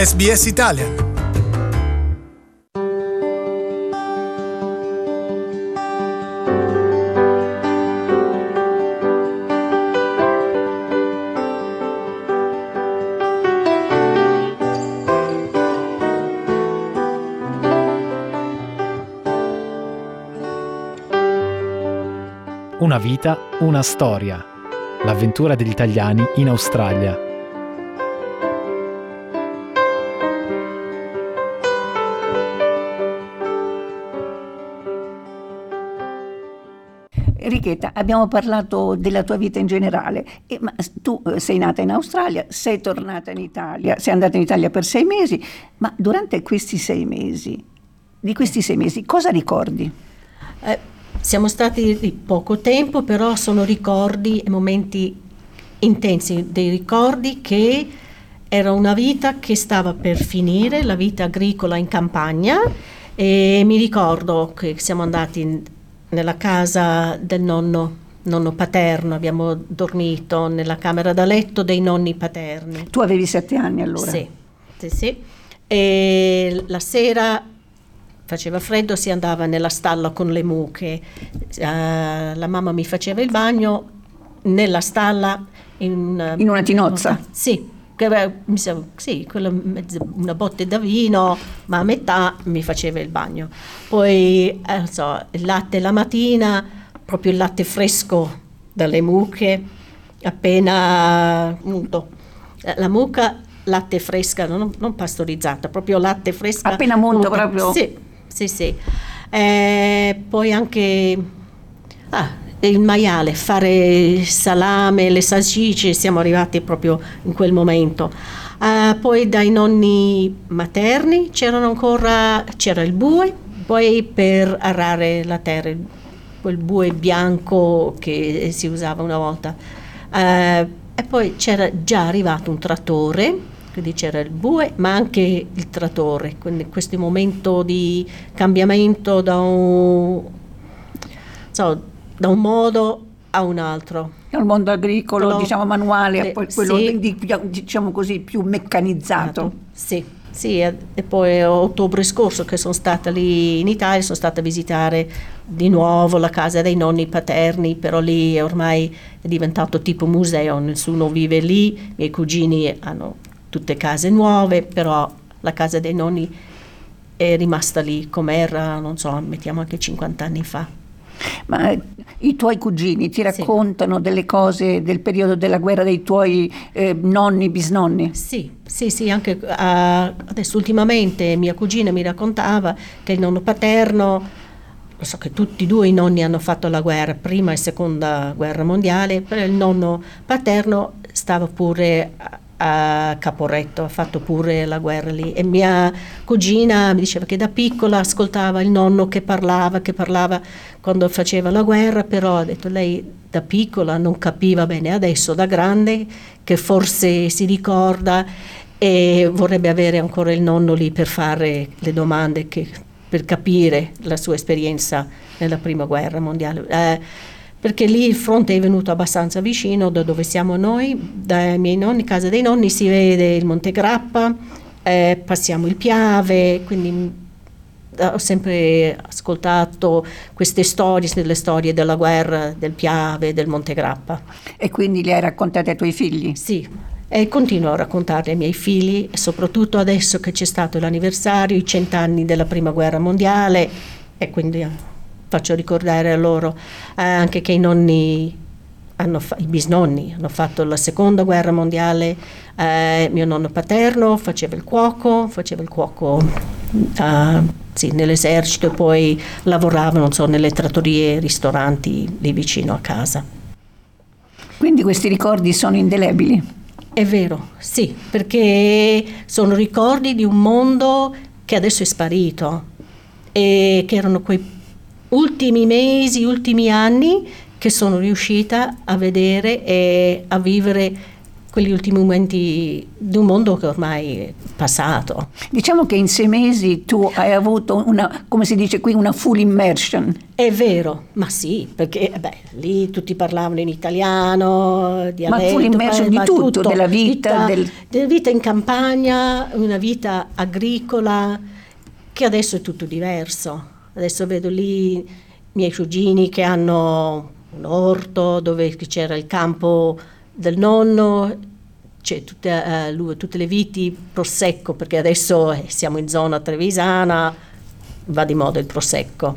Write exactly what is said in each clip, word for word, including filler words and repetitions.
S B S Italian. Una vita, una storia. L'avventura degli italiani in Australia. Enrichetta, abbiamo parlato della tua vita in generale, e, ma tu sei nata in Australia, sei tornata in Italia, sei andata in Italia per sei mesi, ma durante questi sei mesi, di questi sei mesi, cosa ricordi? Eh, siamo stati di poco tempo, però sono ricordi e momenti intensi, dei ricordi che era una vita che stava per finire, la vita agricola in campagna, e mi ricordo che siamo andati in, nella casa del nonno, nonno paterno, abbiamo dormito nella camera da letto dei nonni paterni. Tu avevi sette anni allora? Sì, sì, sì. E la sera faceva freddo, si andava nella stalla con le mucche, uh, la mamma mi faceva il bagno nella stalla in, in una tinozza? Sì, che, mi sa, sì, quella, una botte da vino, ma a metà mi faceva il bagno. Poi eh, so, il latte la mattina, proprio il latte fresco dalle mucche, appena munto. La mucca, latte fresca, non, non pastorizzata, proprio latte fresca. Appena munto proprio? Sì, sì, sì. Eh, poi anche ah, il maiale, fare salame, le salsicce, siamo arrivati proprio in quel momento. Eh, poi dai nonni materni c'erano ancora, c'era il bue, poi per arare la terra, quel bue bianco che si usava una volta. Eh, e poi c'era già arrivato un trattore, quindi c'era il bue ma anche il trattore, quindi questo momento di cambiamento da un, so, da un modo a un altro. Al mondo agricolo, Però, diciamo manuale, le, a poi quello sì, di, diciamo così più meccanizzato. Sì, sì, e poi a ottobre scorso che sono stata lì in Italia, sono stata a visitare di nuovo la casa dei nonni paterni, però lì ormai è diventato tipo museo, nessuno vive lì, i miei cugini hanno tutte case nuove, però la casa dei nonni è rimasta lì come era, non so, mettiamo anche cinquanta anni fa. Ma i tuoi cugini ti raccontano sì. delle cose del periodo della guerra dei tuoi eh, nonni, bisnonni? Sì, sì, sì, anche uh, adesso ultimamente mia cugina mi raccontava che il nonno paterno, lo so che tutti e due i nonni hanno fatto la guerra, prima e seconda guerra mondiale, però il nonno paterno stava pure a, a Caporetto, ha fatto pure la guerra lì, e mia cugina mi diceva che da piccola ascoltava il nonno che parlava, che parlava quando faceva la guerra, però ha detto lei da piccola non capiva bene, adesso da grande che forse si ricorda e vorrebbe avere ancora il nonno lì per fare le domande, che, per capire la sua esperienza nella prima guerra mondiale. Eh, perché lì il fronte è venuto abbastanza vicino da dove siamo noi, dai miei nonni, casa dei nonni si vede il Monte Grappa, eh, passiamo il Piave, quindi ho sempre ascoltato queste storie, le storie della guerra, del Piave, del Monte Grappa. E quindi le hai raccontate ai tuoi figli? Sì, e continuo a raccontarle ai miei figli, soprattutto adesso che c'è stato l'anniversario, i cent'anni della prima guerra mondiale, e quindi faccio ricordare a loro eh, anche che i nonni, hanno fa- i bisnonni hanno fatto la seconda guerra mondiale, eh, mio nonno paterno faceva il cuoco, faceva il cuoco uh, sì, nell'esercito, e poi lavorava, non so, nelle trattorie, ristoranti lì vicino a casa. Quindi questi ricordi sono indelebili? È vero, sì, perché sono ricordi di un mondo che adesso è sparito e che erano quei ultimi mesi, ultimi anni che sono riuscita a vedere e a vivere quegli ultimi momenti di un mondo che ormai è passato. Diciamo che in sei mesi tu hai avuto una, come si dice qui, una full immersion. È vero, ma sì, perché beh, lì tutti parlavano in italiano, dialetto, ma full immersion di tutto, tutto, della vita, vita del... della vita in campagna, una vita agricola, che adesso è tutto diverso. Adesso vedo lì i miei cugini che hanno un orto dove c'era il campo del nonno, c'è tutte, uh, tutte le viti prosecco, perché adesso eh, siamo in zona trevisana, va di moda il prosecco,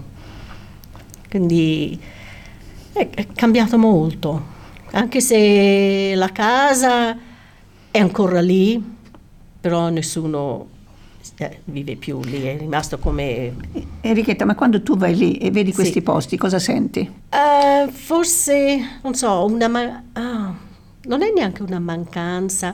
quindi è, è cambiato molto, anche se la casa è ancora lì, però nessuno eh, vive più lì, è rimasto come... Enrichetta, ma quando tu vai lì e vedi questi sì. posti, cosa senti? Uh, forse, non so, una... Ma- oh. Non è neanche una mancanza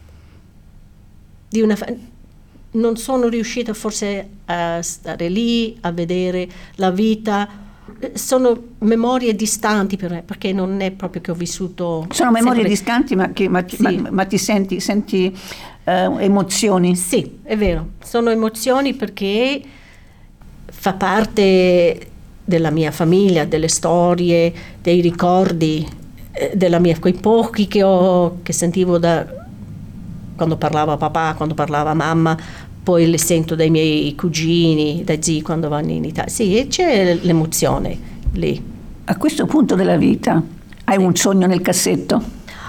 di una... Fa- non sono riuscita forse a stare lì, a vedere la vita. Sono memorie distanti per me, perché non è proprio che ho vissuto... Sono memorie sempre... distanti, ma, che, ma, sì. ma, ma ti senti, senti uh, emozioni? Sì, è vero. Sono emozioni perché fa parte della mia famiglia, delle storie, dei ricordi della mia, quei pochi che ho, che sentivo da quando parlava papà, quando parlava mamma, poi le sento dai miei cugini, dai zii quando vanno in Italia. Sì, c'è l'emozione lì. A questo punto della vita hai sì. un sogno nel cassetto?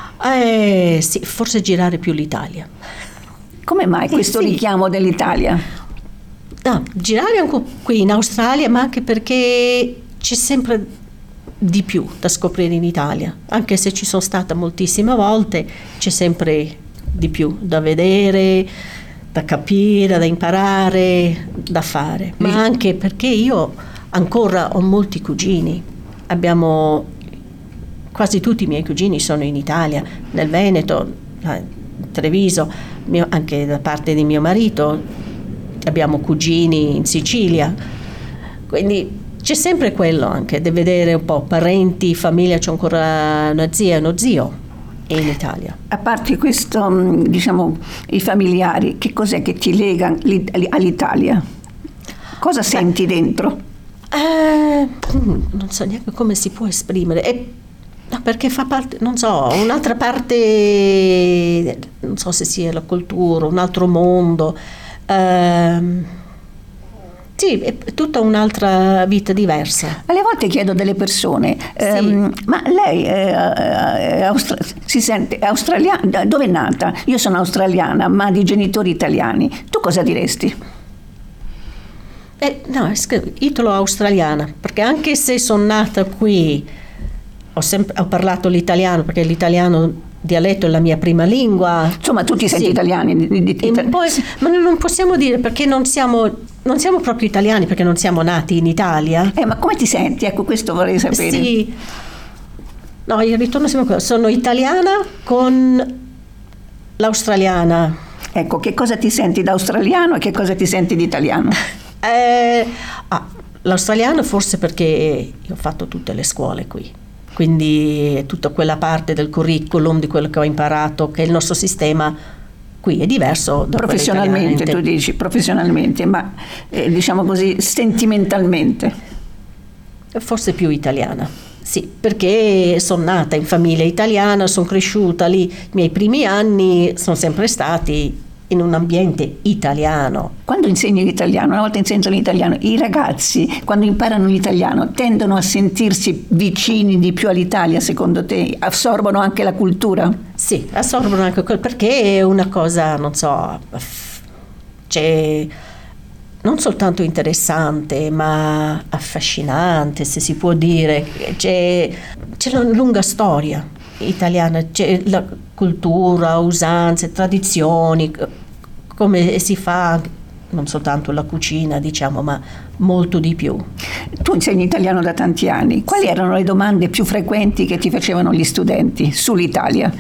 Eh, sì, forse girare più l'Italia. Come mai questo eh, sì. richiamo dell'Italia? No, girare anche qui in Australia, ma anche perché c'è sempre di più da scoprire in Italia, anche se ci sono stata moltissime volte, c'è sempre di più da vedere, da capire, da imparare, da fare, ma anche perché io ancora ho molti cugini, abbiamo quasi tutti i miei cugini sono in Italia, nel Veneto, a Treviso, mio, anche da parte di mio marito abbiamo cugini in Sicilia, quindi c'è sempre quello anche, di vedere un po' parenti, famiglia, c'è ancora una zia e uno zio in Italia. A parte questo, diciamo, i familiari, che cos'è che ti lega all'Italia? Cosa senti Beh, dentro? Eh, non so neanche come si può esprimere, è, no, perché fa parte, non so, un'altra parte, non so se sia la cultura, un altro mondo. Eh, Sì, è tutta un'altra vita diversa. Alle volte chiedo delle persone, sì. ehm, ma lei è, è austra- si sente australiana? Dove è nata? Io sono australiana, ma di genitori italiani. Tu cosa diresti? Eh, no, è italo-australiana, perché anche se sono nata qui, ho, sempre, ho parlato l'italiano, perché l'italiano dialetto è la mia prima lingua. Insomma, tu ti senti sì. italiani? Di, di, di, poi, ma non possiamo dire, perché non siamo... Non siamo proprio italiani perché non siamo nati in Italia. Eh, ma come ti senti? Ecco, questo vorrei sapere. Sì. No, il ritorno sempre quello. Sono italiana con l'australiana. Ecco, che cosa ti senti da australiano e che cosa ti senti di italiano? eh, ah, l'australiano forse perché io ho fatto tutte le scuole qui. Quindi tutta quella parte del curriculum, di quello che ho imparato, che il nostro sistema qui è diverso da professionalmente, tu dici professionalmente, ma eh, diciamo così sentimentalmente. Forse più italiana, sì, perché sono nata in famiglia italiana, sono cresciuta lì, i miei primi anni sono sempre stati in un ambiente italiano. Quando insegni l'italiano, una volta insegnano l'italiano, i ragazzi quando imparano l'italiano tendono a sentirsi vicini di più all'Italia, secondo te? Assorbono anche la cultura? Sì, assorbono anche quel, perché è una cosa, non so, c'è non soltanto interessante, ma affascinante, se si può dire. C'è, c'è una lunga storia italiana, c'è la cultura, usanze, tradizioni, come si fa non soltanto la cucina, diciamo, ma molto di più. Tu insegni italiano da tanti anni. Quali sì. erano le domande più frequenti che ti facevano gli studenti sull'Italia?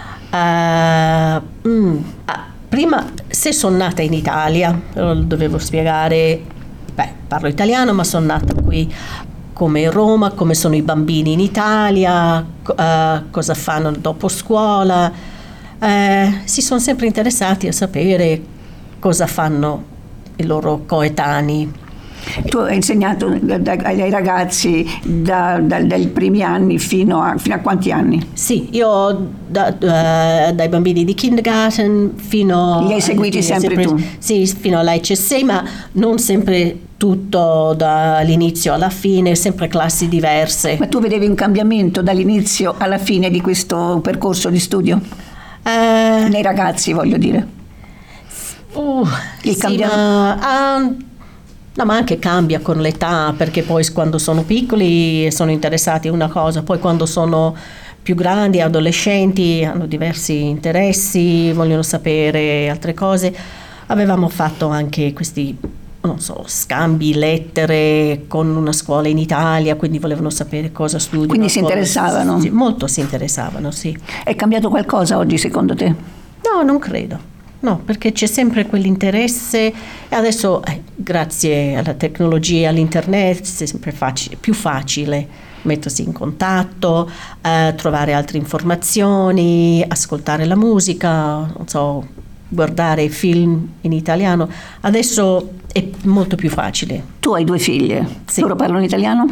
Uh, mm, ah, prima, se sono nata in Italia, lo dovevo spiegare, beh, parlo italiano, ma sono nata qui come Roma, come sono i bambini in Italia, uh, cosa fanno dopo scuola. Uh, eh, si sono sempre interessati a sapere cosa fanno i loro coetanei. Tu hai insegnato ai ragazzi da, da, dai primi anni fino a, fino a quanti anni? Sì, io da, da, dai bambini di kindergarten fino... Li hai seguiti sempre, sempre tu? Sì, fino all'H S C, ma non sempre tutto dall'inizio alla fine, sempre classi diverse. Ma tu vedevi un cambiamento dall'inizio alla fine di questo percorso di studio? Eh, Nei ragazzi, voglio dire. Uh, Il sì, cambiamento... Ma, uh, No, ma anche cambia con l'età, perché poi quando sono piccoli sono interessati a una cosa, poi quando sono più grandi, adolescenti, hanno diversi interessi, vogliono sapere altre cose. Avevamo fatto anche questi, non so, scambi, lettere con una scuola in Italia, quindi volevano sapere cosa studiano. Quindi si interessavano? Sì, molto si interessavano, sì. È cambiato qualcosa oggi secondo te? No, non credo. No, perché c'è sempre quell'interesse e adesso eh, grazie alla tecnologia, all'internet, è sempre facile, più facile mettersi in contatto, eh, trovare altre informazioni, ascoltare la musica, non so, guardare film in italiano. Adesso è molto più facile. Tu hai due figlie, sì. Loro parlano italiano?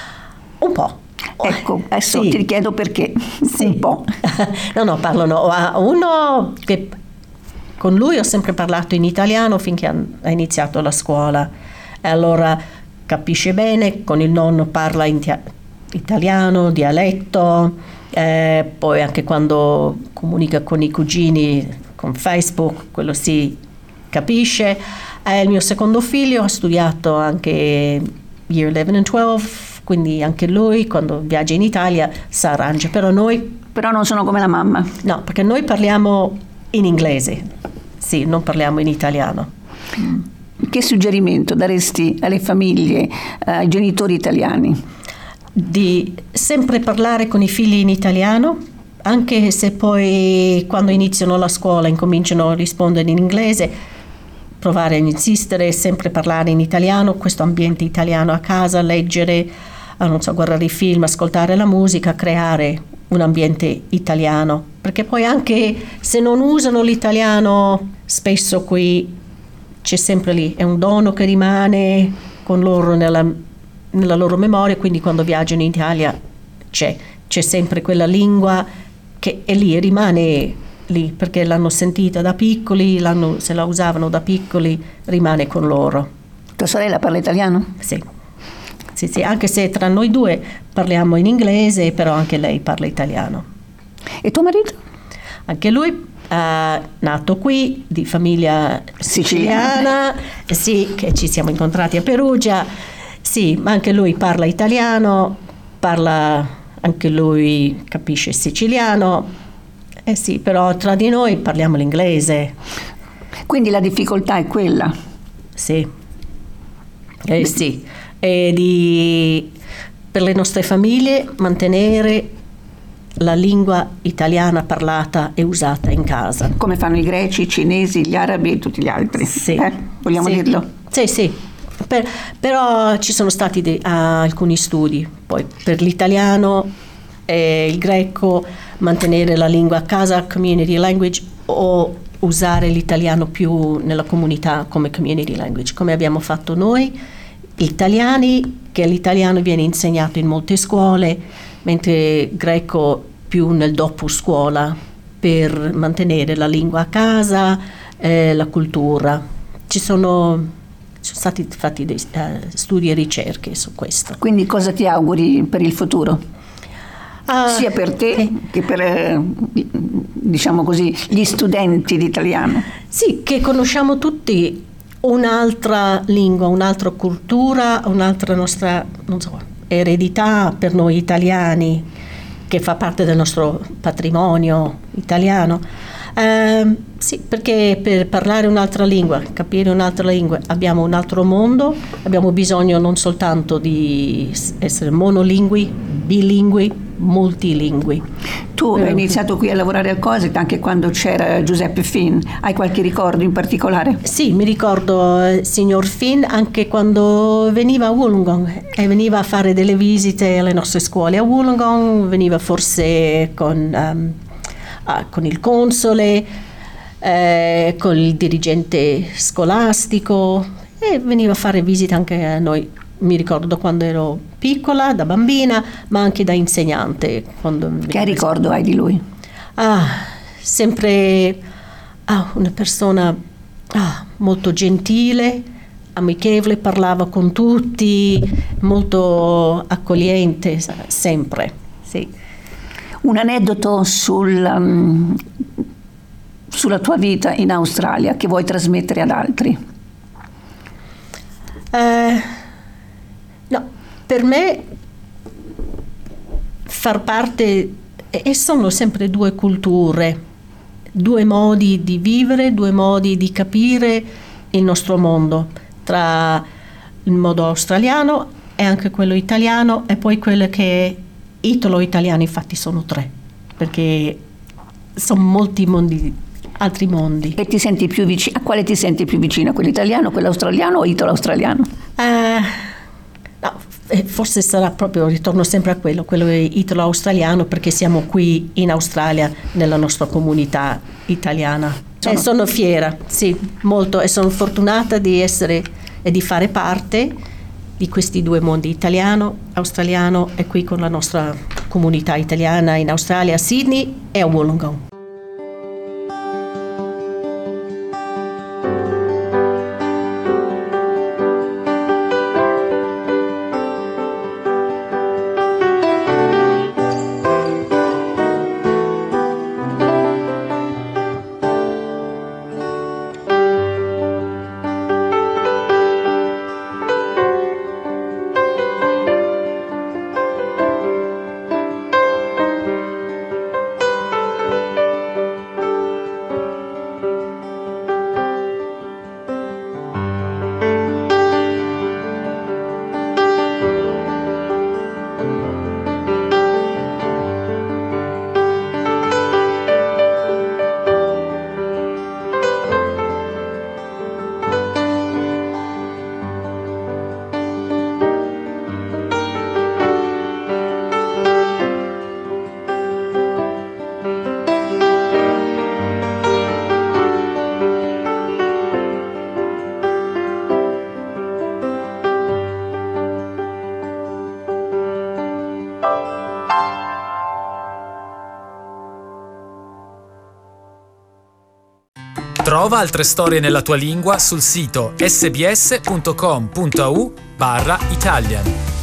Un po'. Ecco, adesso sì. Ti chiedo perché, sì. Un po'. No, no, parlano, uno che... Con lui ho sempre parlato in italiano finché ha iniziato la scuola e allora capisce bene, con il nonno parla in tia- italiano, dialetto, eh, poi anche quando comunica con i cugini con Facebook, quello si capisce. Eh, il mio secondo figlio ha studiato anche Year eleven and twelve, quindi anche lui quando viaggia in Italia si arrangia, però noi... Però non sono come la mamma. No, perché noi parliamo in inglese. Sì, non parliamo in italiano. Che suggerimento daresti alle famiglie, ai genitori italiani? Di sempre parlare con i figli in italiano, anche se poi quando iniziano la scuola incominciano a rispondere in inglese, provare a insistere, sempre parlare in italiano, questo ambiente italiano a casa, leggere, non so, guardare i film, ascoltare la musica, creare un ambiente italiano, perché poi anche se non usano l'italiano spesso qui c'è sempre lì, è un dono che rimane con loro nella, nella loro memoria, quindi quando viaggiano in Italia c'è, c'è sempre quella lingua che è lì e rimane lì, perché l'hanno sentita da piccoli, l'hanno, se la usavano da piccoli, rimane con loro. Tua sorella parla italiano? Sì. Sì, sì, anche se tra noi due parliamo in inglese, però anche lei parla italiano. E tuo marito? Anche lui è nato qui, di famiglia siciliana, sì, che ci siamo incontrati a Perugia, sì, ma anche lui parla italiano, parla anche lui, capisce siciliano, eh sì, però tra di noi parliamo l'inglese. Quindi la difficoltà è quella? Sì, eh sì. E di, per le nostre famiglie mantenere la lingua italiana parlata e usata in casa. Come fanno i greci, i cinesi, gli arabi e tutti gli altri. Sì. Eh? Vogliamo sì. dirlo? Sì, sì. Per, però ci sono stati de, uh, alcuni studi. Poi per l'italiano e il greco mantenere la lingua a casa, community language, o usare l'italiano più nella comunità come community language, come abbiamo fatto noi. Italiani, che l'italiano viene insegnato in molte scuole, mentre greco più nel dopo scuola per mantenere la lingua a casa, eh, la cultura. Ci sono, ci sono stati fatti dei uh, studi e ricerche su questo. Quindi cosa ti auguri per il futuro? Uh, Sia per te eh. che per, eh, diciamo così, gli studenti di italiano. Sì, che conosciamo tutti un'altra lingua, un'altra cultura, un'altra nostra, non so, eredità per noi italiani, che fa parte del nostro patrimonio italiano. Eh, sì, perché per parlare un'altra lingua, capire un'altra lingua, abbiamo un altro mondo, abbiamo bisogno non soltanto di essere monolingui, bilingui, multilingui. Tu hai iniziato qui a lavorare al Cosit anche quando c'era Giuseppe Finn, hai qualche ricordo in particolare? Sì, mi ricordo il eh, signor Finn anche quando veniva a Wollongong e veniva a fare delle visite alle nostre scuole a Wollongong, veniva forse con um, ah, con il console, eh, con il dirigente scolastico, e veniva a fare visite anche a noi. Mi ricordo quando ero piccola, da bambina, ma anche da insegnante. Quando che ricordo hai di lui? Ah, sempre ah, una persona ah, molto gentile, amichevole, parlava con tutti, molto accogliente, sempre, sì. Un aneddoto sul, um, sulla tua vita in Australia che vuoi trasmettere ad altri? Eh, no, per me far parte, e sono sempre due culture, due modi di vivere, due modi di capire il nostro mondo, tra il modo australiano e anche quello italiano, e poi quello che è italo-italiano. Infatti sono tre, perché sono molti mondi, altri mondi. E ti senti più vicino? A quale ti senti più vicino? Quello italiano, quello australiano o italo-australiano? Eh, no, forse sarà proprio, ritorno sempre a quello, quello italo-australiano, perché siamo qui in Australia, nella nostra comunità italiana. Sono, eh, sono fiera, sì, molto, e sono fortunata di essere e di fare parte di questi due mondi, italiano, australiano, e qui con la nostra comunità italiana in Australia, a Sydney e a Wollongong. Trova altre storie nella tua lingua sul sito sbs punto com punto a u barra Italian.